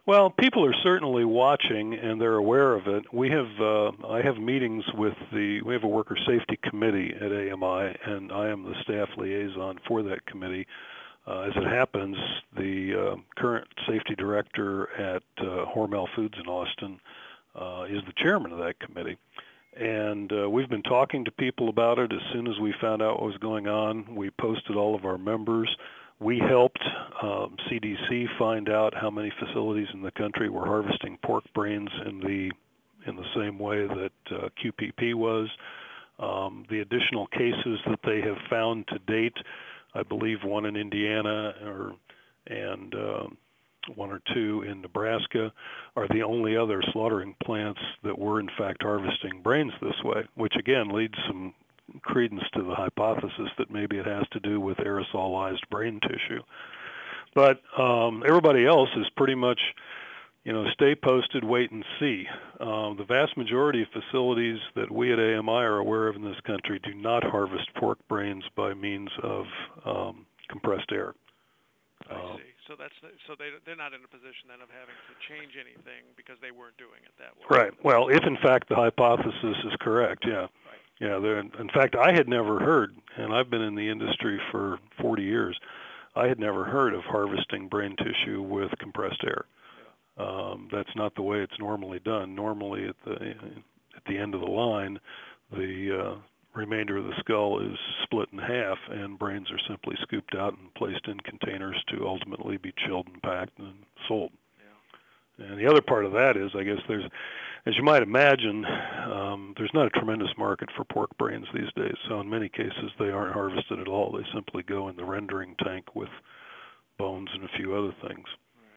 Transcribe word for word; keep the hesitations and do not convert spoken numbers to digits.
Well, people are certainly watching, and they're aware of it. We have, uh, I have meetings with the, we have a worker safety committee at A M I, and I am the staff liaison for that committee. Uh, as it happens, the uh, current safety director at uh, Hormel Foods in Austin uh, is the chairman of that committee. And uh, we've been talking to people about it. As soon as we found out what was going on, we posted all of our members. We helped um, C D C find out how many facilities in the country were harvesting pork brains in the in the same way that uh, Q P P was. Um, the additional cases that they have found to date, I believe one in Indiana or and uh, one or two in Nebraska, are the only other slaughtering plants that were in fact harvesting brains this way, which again leads some credence to the hypothesis that maybe it has to do with aerosolized brain tissue. But um, everybody else is pretty much, you know, stay posted, wait and see. Um, the vast majority of facilities that we at A M I are aware of in this country do not harvest pork brains by means of um, compressed air. I see. So that's so they they're not in a position then of having to change anything because they weren't doing it that way. Right. Well, if in fact the hypothesis is correct, yeah. Right. Yeah, there, in fact, I had never heard, and I've been in the industry for forty years, I had never heard of harvesting brain tissue with compressed air. Yeah. Um, that's not the way it's normally done. Normally, at the at the end of the line, the uh, remainder of the skull is split in half, and brains are simply scooped out and placed in containers to ultimately be chilled and packed and sold. Yeah. And the other part of that is, I guess there's, as you might imagine, um, there's not a tremendous market for pork brains these days. So in many cases, they aren't harvested at all. They simply go in the rendering tank with bones and a few other things.